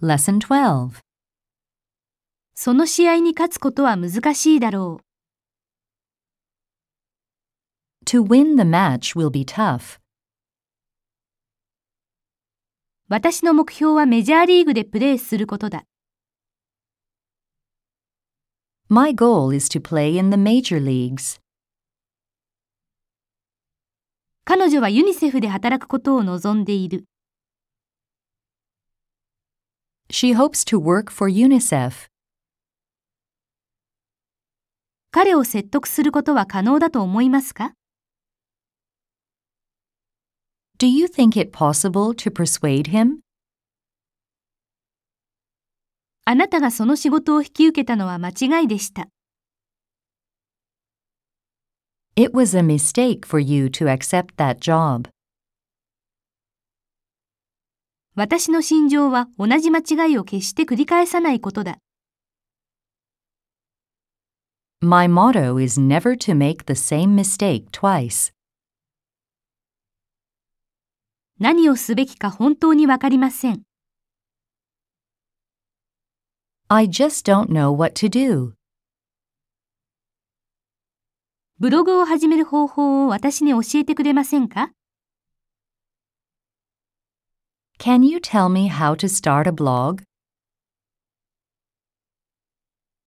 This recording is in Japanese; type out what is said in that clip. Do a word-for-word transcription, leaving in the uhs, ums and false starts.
Lesson twelve. その試合に勝つことは難しいだろう。 To win the match will be tough. 私の目標はメジャーリーグでプレーすることだ。 My goal is to play in the major leagues. 彼女はユニセフで働くことを望んでいる。 She hopes to work for UNICEF. 彼を説得することは可能だと思いますか？ Do you think it possible to persuade him? あなたがその仕事を引き受けたのは間違いでした。 It was a mistake for you to accept that job. 私の信条は同じ間違いを決して繰り返さないことだ。 My motto is never to make the same mistake twice. 何をすべきか本当にわかりません。 I just don't know what to do. ブログを始める方法を私に教えてくれませんか？ Can you tell me how to start a blog?